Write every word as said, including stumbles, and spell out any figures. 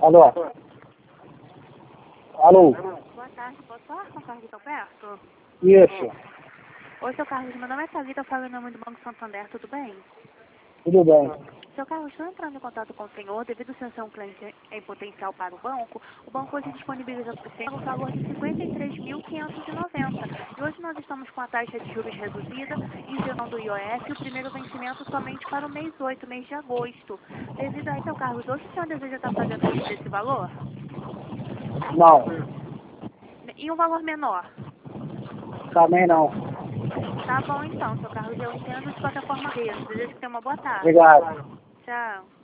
Alô? Alô? Boa tarde, posso falar com o Carlos Alberto? Isso. Oi, seu Carlos, meu nome é Thalita, eu falo em nome do Banco Santander, tudo bem? Tudo bem. Seu Carlos, estou entrando em contato com o senhor, devido ao senhor ser um cliente em potencial para o banco, o banco hoje disponibiliza para o senhor um valor de cinquenta e três mil quinhentos e noventa. E hoje nós estamos com a taxa de juros reduzida, isenção do I O F e o primeiro vencimento somente para o mês oito, mês de agosto. Devido a isso, seu Carlos, hoje o senhor deseja estar fazendo uso desse valor? Não. E um valor menor? Também não. Tá bom então, seu Carlos, eu entendo de qualquer forma mesmo. Desejo que tenha uma boa tarde. Obrigado. Tchau.